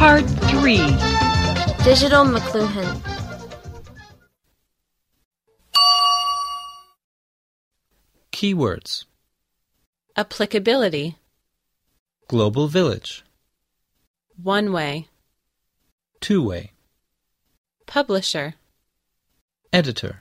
Part 3. Digital McLuhan. Keywords. Applicability. Global village. One-way. Two-way. Publisher. Editor.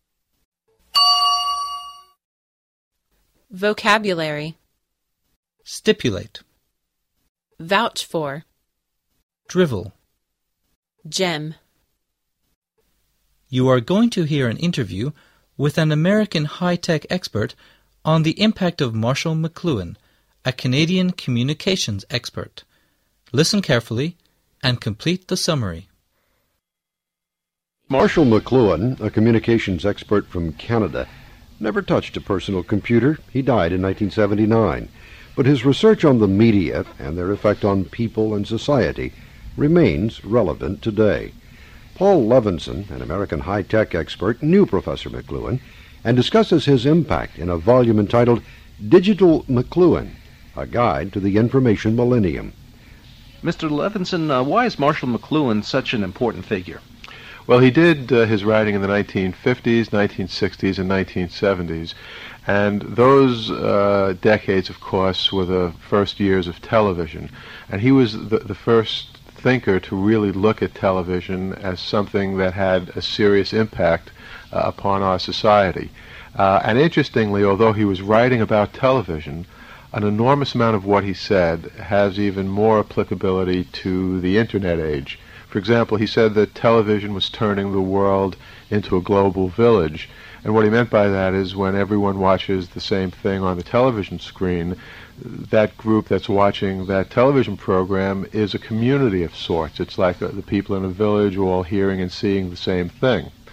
Vocabulary. Stipulate. Vouch for. Drivel. Gem. You are going to hear an interview with an American high-tech expert on the impact of Marshall McLuhan, a Canadian communications expert. Listen carefully and complete the summary. Marshall McLuhan, a communications expert from Canada, never touched a personal computer. He died in 1979. But his research on the media and their effect on people and society remains relevant today. Paul Levinson, an American high-tech expert, knew Professor McLuhan and discusses his impact in a volume entitled Digital McLuhan, A Guide to the Information Millennium. Mr. Levinson, why is Marshall McLuhan such an important figure? Well, he did his writing in the 1950s, 1960s, and 1970s, and those decades, of course, were the first years of television, and he was the first thinker to really look at television as something that had a serious impact upon our society. And interestingly, although he was writing about television, an enormous amount of what he said has even more applicability to the Internet age. For example, he said that television was turning the world into a global village. And what he meant by that is when everyone watches the same thing on the television screen, that group that's watching that television program is a community of sorts. It's like the people in a village all hearing and seeing the same thing.